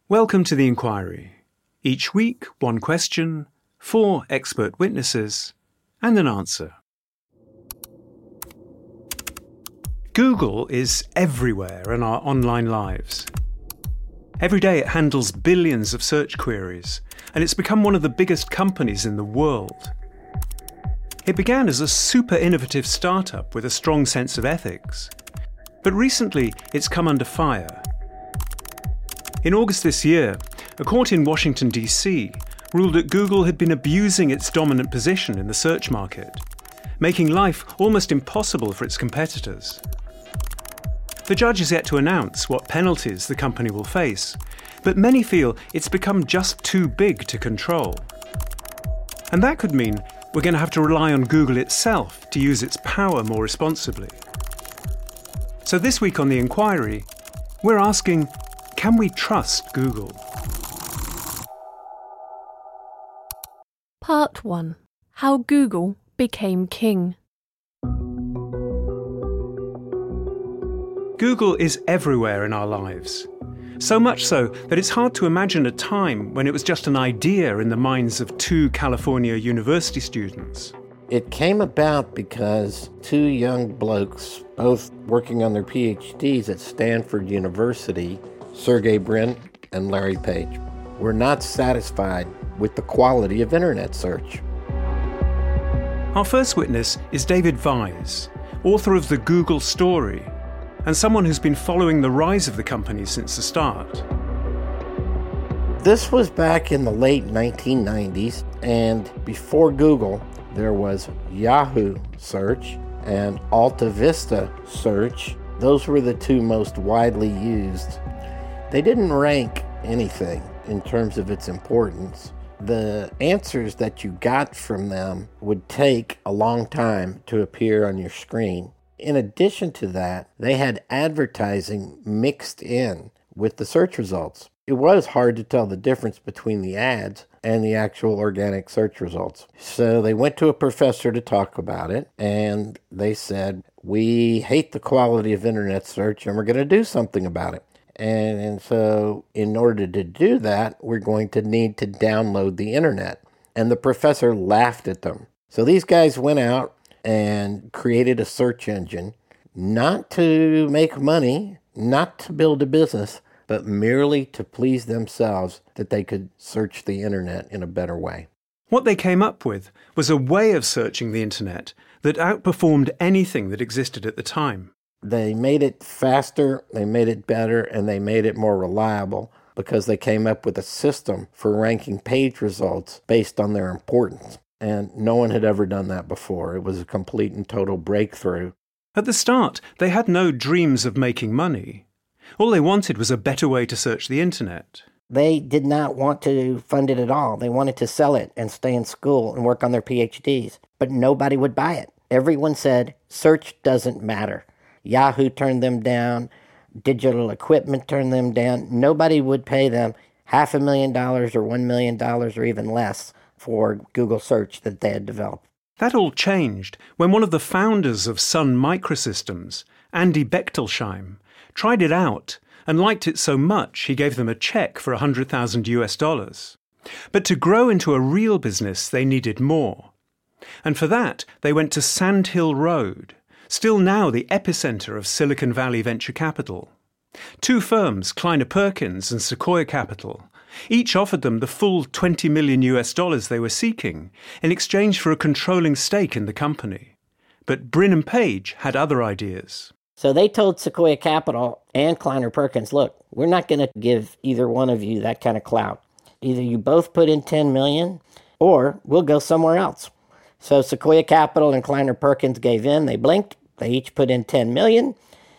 Welcome to The Inquiry. Each week, one question, 4 expert witnesses, and an answer. Google is everywhere in our online lives. Every day it handles billions of search queries, and it's become one of the biggest companies in the world. It began as a super innovative startup with a strong sense of ethics. But recently, it's come under fire. In August this year, a court in Washington, D.C. ruled that Google had been abusing its dominant position in the search market, making life almost impossible for its competitors. The judge is yet to announce what penalties the company will face, but many feel it's become just too big to control. And that could mean we're going to have to rely on Google itself to use its power more responsibly. So this week on The Inquiry, we're asking, can we trust Google? Part 1. How Google became king. Google is everywhere in our lives. So much so that it's hard to imagine a time when it was just an idea in the minds of 2 California university students. It came about because 2 young blokes, both working on their PhDs at Stanford University, Sergey Brin and Larry Page, were not satisfied with the quality of internet search. Our first witness is David Vise, author of The Google Story, and someone who's been following the rise of the company since the start. This was back in the late 1990s, and before Google, there was Yahoo Search and Alta Vista Search. Those were the 2 most widely used. They didn't rank anything in terms of its importance. The answers that you got from them would take a long time to appear on your screen. In addition to that, they had advertising mixed in with the search results. It was hard to tell the difference between the ads and the actual organic search results. So they went to a professor to talk about it, and they said, we hate the quality of internet search, and we're going to do something about it. And so in order to do that, we're going to need to download the internet. And the professor laughed at them. So these guys went out and created a search engine, not to make money, not to build a business, but merely to please themselves that they could search the internet in a better way. What they came up with was a way of searching the internet that outperformed anything that existed at the time. They made it faster, they made it better, and they made it more reliable because they came up with a system for ranking page results based on their importance. And no one had ever done that before. It was a complete and total breakthrough. At the start, they had no dreams of making money. All they wanted was a better way to search the internet. They did not want to fund it at all. They wanted to sell it and stay in school and work on their PhDs. But nobody would buy it. Everyone said, search doesn't matter. Yahoo turned them down. Digital equipment turned them down. Nobody would pay them $500,000 or $1 million or even less for Google search that they had developed. That all changed when one of the founders of Sun Microsystems, Andy Bechtolsheim, tried it out and liked it so much he gave them a check for $100,000. But to grow into a real business, they needed more. And for that, they went to Sand Hill Road, still now the epicenter of Silicon Valley venture capital. 2 firms, Kleiner Perkins and Sequoia Capital, each offered them the full $20 million they were seeking in exchange for a controlling stake in the company. But Brin and Page had other ideas. So they told Sequoia Capital and Kleiner Perkins, look, we're not going to give either one of you that kind of clout. Either you both put in $10 million or we'll go somewhere else. So Sequoia Capital and Kleiner Perkins gave in. They blinked. They each put in $10 million.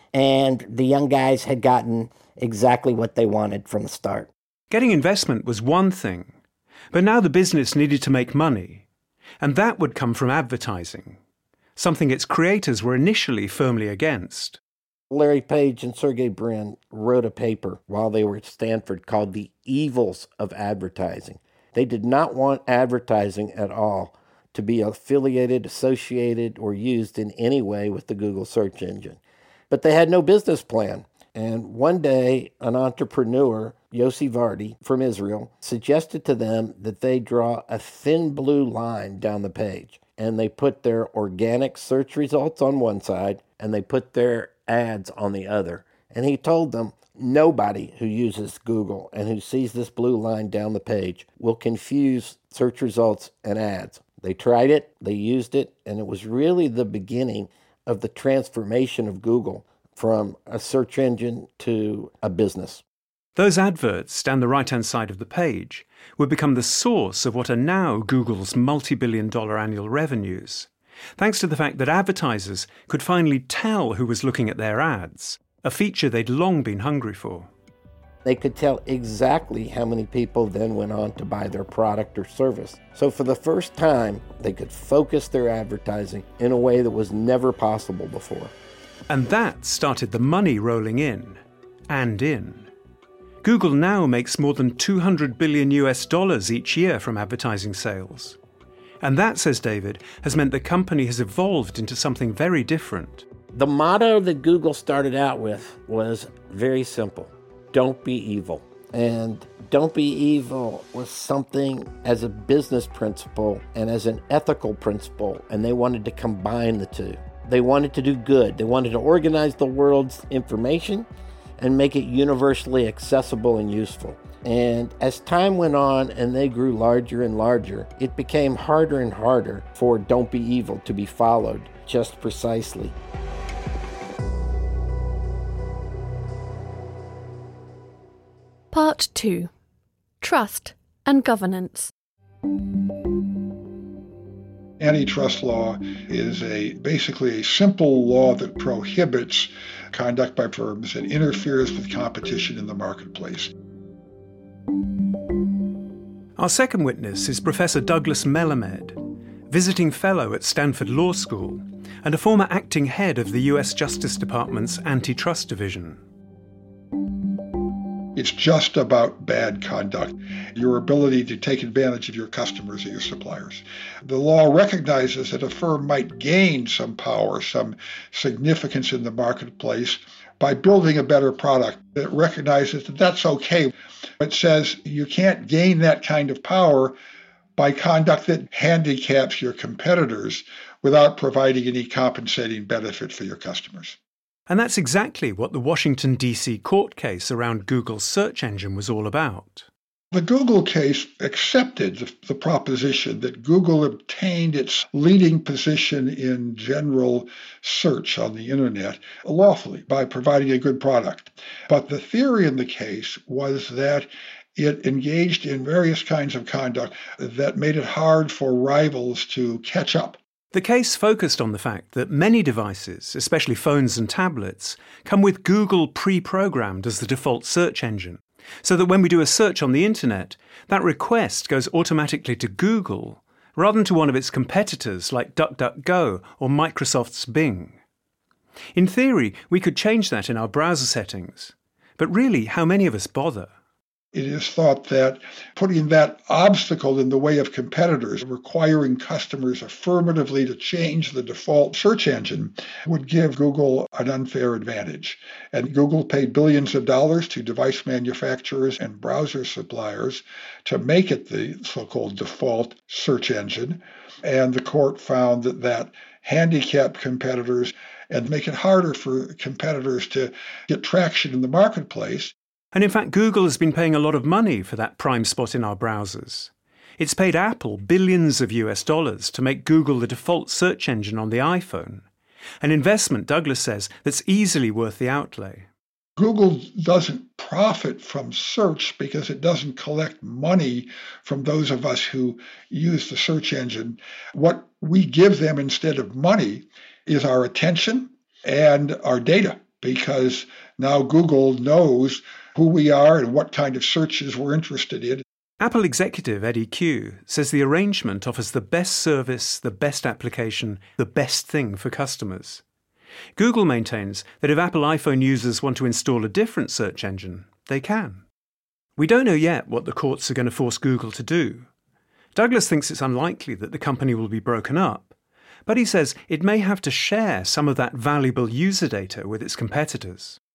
And the young guys had gotten exactly what they wanted from the start. Getting investment was one thing, but now the business needed to make money. And that would come from advertising, something its creators were initially firmly against. Larry Page and Sergey Brin wrote a paper while they were at Stanford called The Evils of Advertising. They did not want advertising at all to be affiliated, associated, or used in any way with the Google search engine. But they had no business plan. And one day, an entrepreneur, Yossi Vardi from Israel, suggested to them that they draw a thin blue line down the page. And they put their organic search results on one side, and they put their ads on the other. And he told them, nobody who uses Google and who sees this blue line down the page will confuse search results and ads. They tried it, they used it, and it was really the beginning of the transformation of Google from a search engine to a business. Those adverts down the right-hand side of the page would become the source of what are now Google's multi-billion-dollar annual revenues, thanks to the fact that advertisers could finally tell who was looking at their ads, a feature they'd long been hungry for. They could tell exactly how many people then went on to buy their product or service. So for the first time, they could focus their advertising in a way that was never possible before. And that started the money rolling in and in. Google now makes more than $200 billion each year from advertising sales. And that, says David, has meant the company has evolved into something very different. The motto that Google started out with was very simple. Don't be evil. And don't be evil was something as a business principle and as an ethical principle, and they wanted to combine the two. They wanted to do good. They wanted to organize the world's information and make it universally accessible and useful. And as time went on and they grew larger and larger, it became harder and harder for don't be evil to be followed just precisely. Part 2. Trust and Governance. Antitrust law is basically a simple law that prohibits conduct by firms that interferes with competition in the marketplace. Our second witness is Professor Douglas Melamed, visiting fellow at Stanford Law School and a former acting head of the US Justice Department's Antitrust Division. It's just about bad conduct, your ability to take advantage of your customers or your suppliers. The law recognizes that a firm might gain some power, some significance in the marketplace by building a better product. It recognizes that that's okay. It says you can't gain that kind of power by conduct that handicaps your competitors without providing any compensating benefit for your customers. And that's exactly what the Washington, D.C. court case around Google's search engine was all about. The Google case accepted the proposition that Google obtained its leading position in general search on the internet lawfully by providing a good product. But the theory in the case was that it engaged in various kinds of conduct that made it hard for rivals to catch up. The case focused on the fact that many devices, especially phones and tablets, come with Google pre-programmed as the default search engine, so that when we do a search on the internet, that request goes automatically to Google rather than to one of its competitors like DuckDuckGo or Microsoft's Bing. In theory, we could change that in our browser settings, but really, how many of us bother? It is thought that putting that obstacle in the way of competitors, requiring customers affirmatively to change the default search engine, would give Google an unfair advantage. And Google paid billions of dollars to device manufacturers and browser suppliers to make it the so-called default search engine. And the court found that handicapped competitors and make it harder for competitors to get traction in the marketplace. And in fact, Google has been paying a lot of money for that prime spot in our browsers. It's paid Apple billions of US dollars to make Google the default search engine on the iPhone. An investment, Douglas says, that's easily worth the outlay. Google doesn't profit from search because it doesn't collect money from those of us who use the search engine. What we give them instead of money is our attention and our data, because now Google knows who we are and what kind of searches we're interested in. Apple executive Eddie Q says the arrangement offers the best service, the best application, the best thing for customers. Google maintains that if Apple iPhone users want to install a different search engine, they can. We don't know yet what the courts are going to force Google to do. Douglas thinks it's unlikely that the company will be broken up, but he says it may have to share some of that valuable user data with its competitors.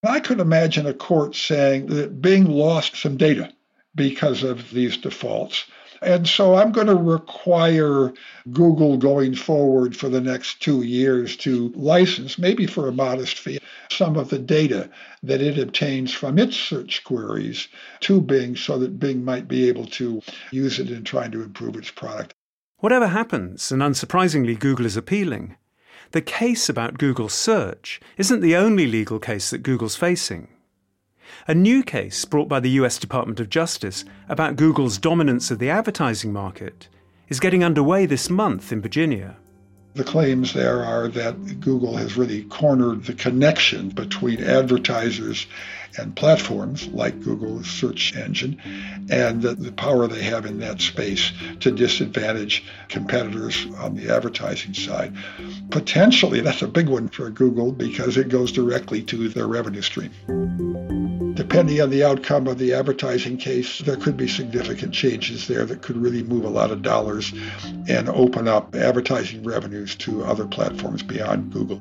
I could imagine a court saying that Bing lost some data because of these defaults. And so I'm going to require Google going forward for the next 2 years to license, maybe for a modest fee, some of the data that it obtains from its search queries to Bing so that Bing might be able to use it in trying to improve its product. Whatever happens, and unsurprisingly Google is appealing, the case about Google search isn't the only legal case that Google's facing. A new case brought by the US Department of Justice about Google's dominance of the advertising market is getting underway this month in Virginia. The claims there are that Google has really cornered the connection between advertisers and platforms like Google's search engine, and that the power they have in that space to disadvantage competitors on the advertising side. Potentially, that's a big one for Google because it goes directly to their revenue stream. Depending on the outcome of the advertising case, there could be significant changes there that could really move a lot of dollars and open up advertising revenues to other platforms beyond Google.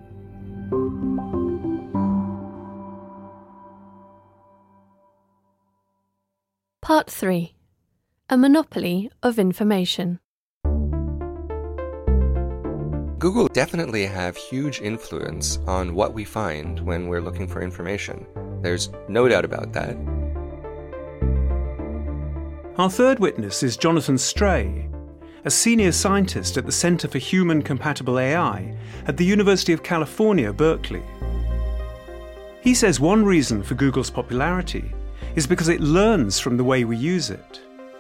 Part 3. A monopoly of information. Google definitely have huge influence on what we find when we're looking for information. There's no doubt about that. Our third witness is Jonathan Stray, a senior scientist at the Center for Human Compatible AI at the University of California, Berkeley. He says one reason for Google's popularity is because it learns from the way we use it.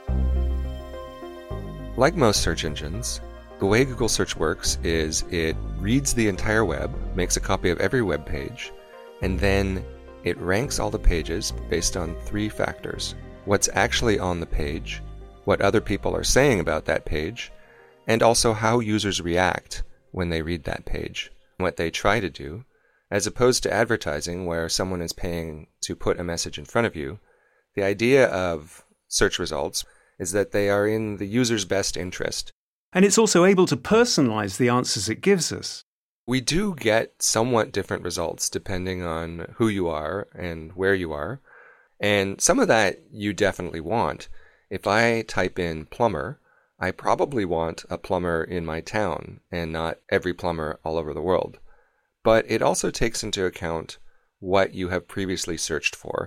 Like most search engines, the way Google Search works is it reads the entire web, makes a copy of every web page, and then it ranks all the pages based on 3 factors: what's actually on the page, what other people are saying about that page, and also how users react when they read that page, what they try to do, as opposed to advertising where someone is paying to put a message in front of you. The idea of search results is that they are in the user's best interest. And it's also able to personalize the answers it gives us. We do get somewhat different results depending on who you are and where you are. And some of that you definitely want. If I type in plumber, I probably want a plumber in my town and not every plumber all over the world. But it also takes into account what you have previously searched for.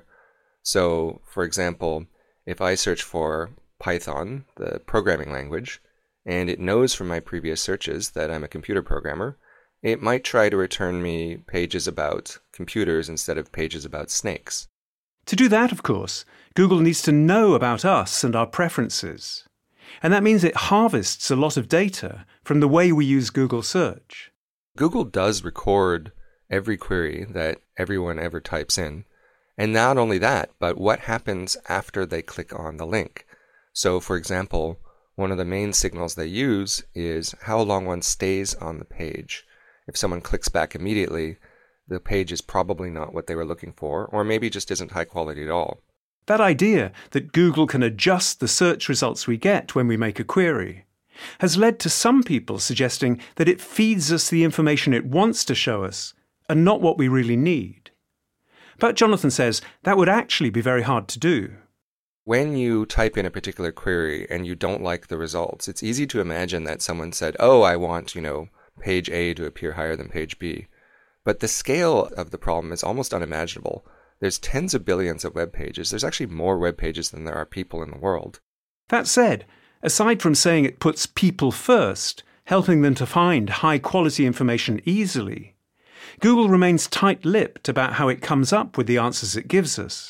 So, for example, if I search for Python, the programming language, and it knows from my previous searches that I'm a computer programmer, it might try to return me pages about computers instead of pages about snakes. To do that, of course, Google needs to know about us and our preferences. And that means it harvests a lot of data from the way we use Google Search. Google does record every query that everyone ever types in. And not only that, but what happens after they click on the link. So, for example, one of the main signals they use is how long one stays on the page. If someone clicks back immediately, the page is probably not what they were looking for, or maybe just isn't high quality at all. That idea that Google can adjust the search results we get when we make a query has led to some people suggesting that it feeds us the information it wants to show us and not what we really need. But Jonathan says that would actually be very hard to do. When you type in a particular query and you don't like the results, it's easy to imagine that someone said, oh, I want, page A to appear higher than page B. But the scale of the problem is almost unimaginable. There's tens of billions of web pages. There's actually more web pages than there are people in the world. That said, aside from saying it puts people first, helping them to find high-quality information easily, Google remains tight-lipped about how it comes up with the answers it gives us.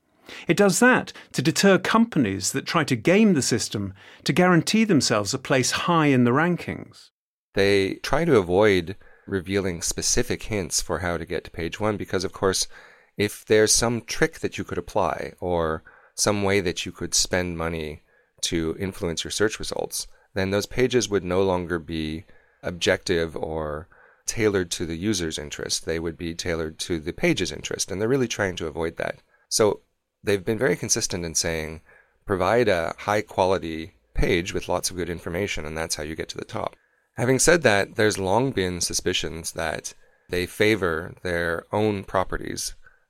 It does that to deter companies that try to game the system to guarantee themselves a place high in the rankings. They try to avoid revealing specific hints for how to get to page 1 because, of course, if there's some trick that you could apply or some way that you could spend money to influence your search results, then those pages would no longer be objective or tailored to the user's interest. They would be tailored to the page's interest, and they're really trying to avoid that. So they've been very consistent in saying, provide a high-quality page with lots of good information, and that's how you get to the top. Having said that, there's long been suspicions that they favor their own properties.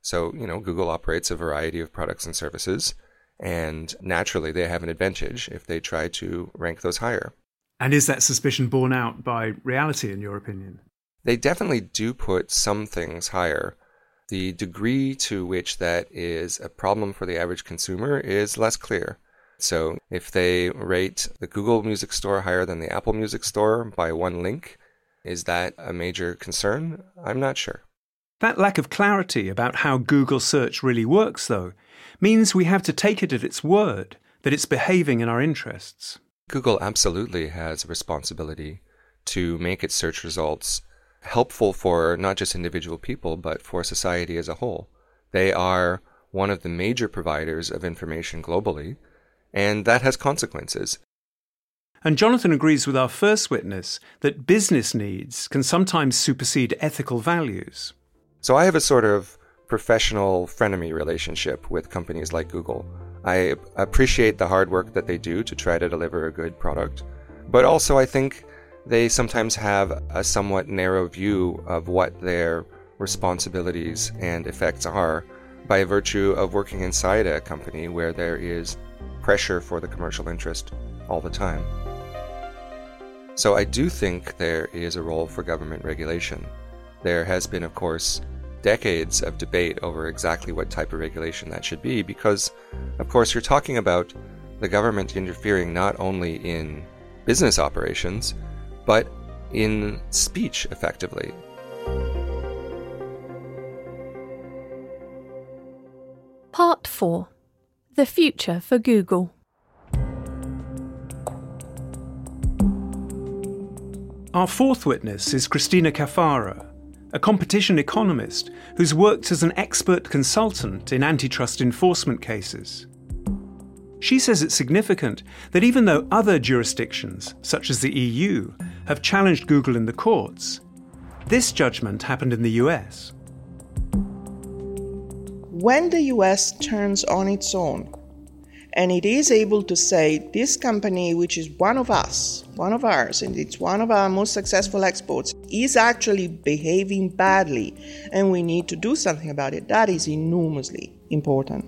So, Google operates a variety of products and services, and naturally they have an advantage if they try to rank those higher. And is that suspicion borne out by reality, in your opinion? They definitely do put some things higher. The degree to which that is a problem for the average consumer is less clear. So if they rate the Google Music Store higher than the Apple Music Store by one link, is that a major concern? I'm not sure. That lack of clarity about how Google search really works, though, means we have to take it at its word that it's behaving in our interests. Google absolutely has a responsibility to make its search results helpful for not just individual people, but for society as a whole. They are one of the major providers of information globally, and that has consequences. And Jonathan agrees with our first witness that business needs can sometimes supersede ethical values. So I have a sort of professional frenemy relationship with companies like Google. I appreciate the hard work that they do to try to deliver a good product, but also I think they sometimes have a somewhat narrow view of what their responsibilities and effects are by virtue of working inside a company where there is pressure for the commercial interest all the time. So I do think there is a role for government regulation. There has been, of course, decades of debate over exactly what type of regulation that should be because, of course, you're talking about the government interfering not only in business operations, but in speech, effectively. Part 4. The future for Google. Our fourth witness is Christina Cafaro, a competition economist who's worked as an expert consultant in antitrust enforcement cases. She says it's significant that even though other jurisdictions, such as the EU, have challenged Google in the courts, this judgment happened in the US. When the US turns on its own, and it is able to say, this company, which is one of ours, and it's one of our most successful exports, is actually behaving badly, and we need to do something about it, that is enormously important.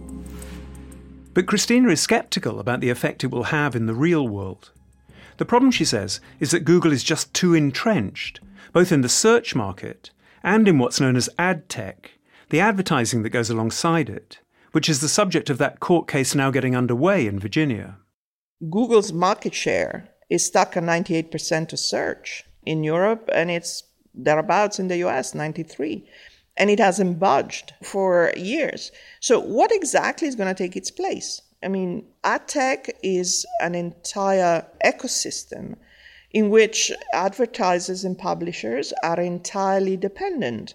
But Christina is sceptical about the effect it will have in the real world. The problem, she says, is that Google is just too entrenched, both in the search market and in what's known as ad tech, the advertising that goes alongside it, which is the subject of that court case now getting underway in Virginia. Google's market share is stuck at 98% to search in Europe, and it's thereabouts in the US, 93%. And it hasn't budged for years. So what exactly is going to take its place? I mean, ad tech is an entire ecosystem in which advertisers and publishers are entirely dependent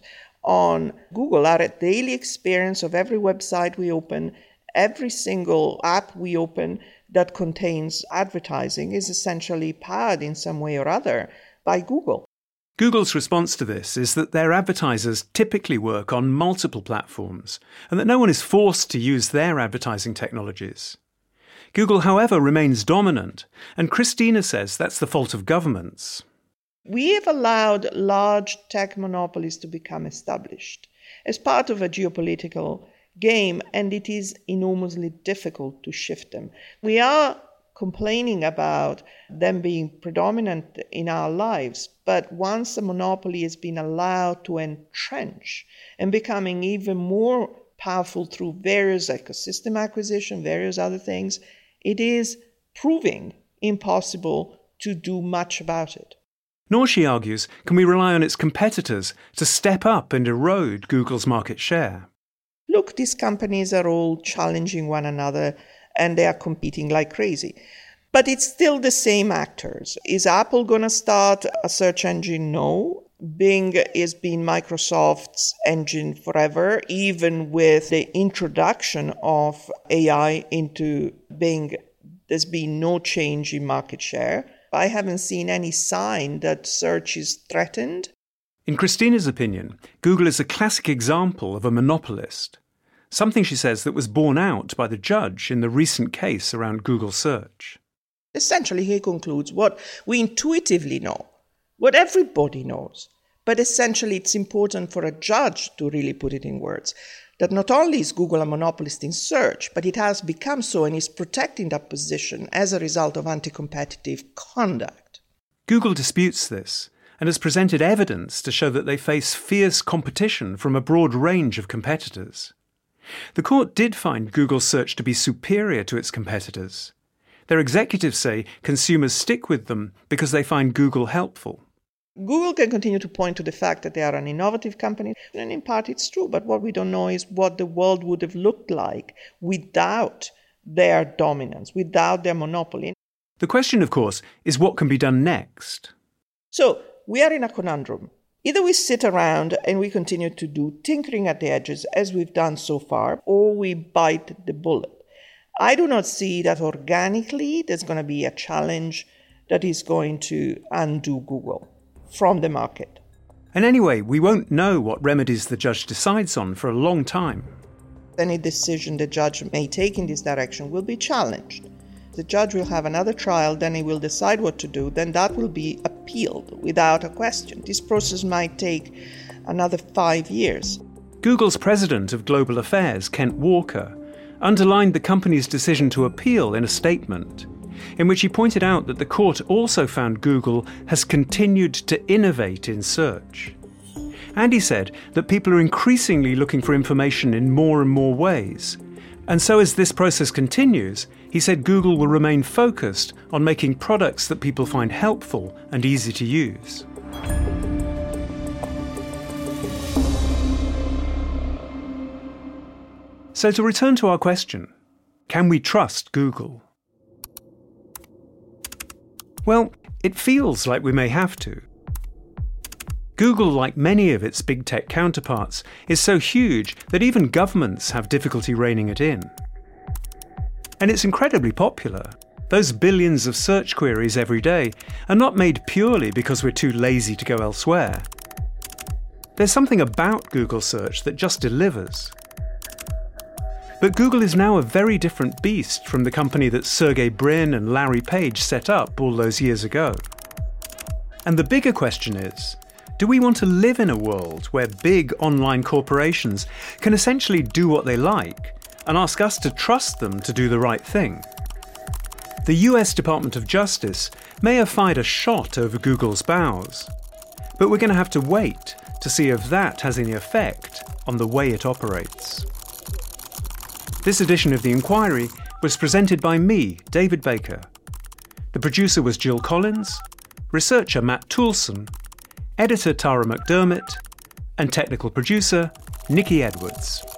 on Google. Our daily experience of every website we open, every single app we open that contains advertising is essentially powered in some way or other by Google. Google's response to this is that their advertisers typically work on multiple platforms and that no one is forced to use their advertising technologies. Google, however, remains dominant, and Christina says that's the fault of governments. We have allowed large tech monopolies to become established as part of a geopolitical game, and it is enormously difficult to shift them. We are complaining about them being predominant in our lives, but once a monopoly has been allowed to entrench and becoming even more powerful through various ecosystem acquisition, various other things, it is proving impossible to do much about it. Nor, she argues, can we rely on its competitors to step up and erode Google's market share. Look, these companies are all challenging one another and they are competing like crazy. But it's still the same actors. Is Apple going to start a search engine? No. Bing has been Microsoft's engine forever, even with the introduction of AI into Bing. There's been no change in market share. I haven't seen any sign that search is threatened. In Christina's opinion, Google is a classic example of a monopolist, something, she says, that was borne out by the judge in the recent case around Google search. Essentially, he concludes what we intuitively know, what everybody knows. But essentially, it's important for a judge to really put it in words that not only is Google a monopolist in search, but it has become so and is protecting that position as a result of anti-competitive conduct. Google disputes this and has presented evidence to show that they face fierce competition from a broad range of competitors. The court did find Google's search to be superior to its competitors. Their executives say consumers stick with them because they find Google helpful. Google can continue to point to the fact that they are an innovative company, and in part it's true, but what we don't know is what the world would have looked like without their dominance, without their monopoly. The question, of course, is what can be done next. So we are in a conundrum. Either we sit around and we continue to do tinkering at the edges as we've done so far, or we bite the bullet. I do not see that organically there's going to be a challenge that is going to undo Google from the market. And anyway, we won't know what remedies the judge decides on for a long time. Any decision the judge may take in this direction will be challenged. The judge will have another trial, then he will decide what to do, then that will be appealed without a question. This process might take another 5 years. Google's president of global affairs, Kent Walker, underlined the company's decision to appeal in a statement, in which he pointed out that the court also found Google has continued to innovate in search. And he said that people are increasingly looking for information in more and more ways. And so as this process continues, he said Google will remain focused on making products that people find helpful and easy to use. So to return to our question, can we trust Google? Well, it feels like we may have to. Google, like many of its big tech counterparts, is so huge that even governments have difficulty reining it in. And it's incredibly popular. Those billions of search queries every day are not made purely because we're too lazy to go elsewhere. There's something about Google Search that just delivers. But Google is now a very different beast from the company that Sergey Brin and Larry Page set up all those years ago. And the bigger question is, do we want to live in a world where big online corporations can essentially do what they like and ask us to trust them to do the right thing? The US Department of Justice may have fired a shot over Google's bows, but we're going to have to wait to see if that has any effect on the way it operates. This edition of The Inquiry was presented by me, David Baker. The producer was Jill Collins, researcher Matt Toulson, editor Tara McDermott, and technical producer Nikki Edwards.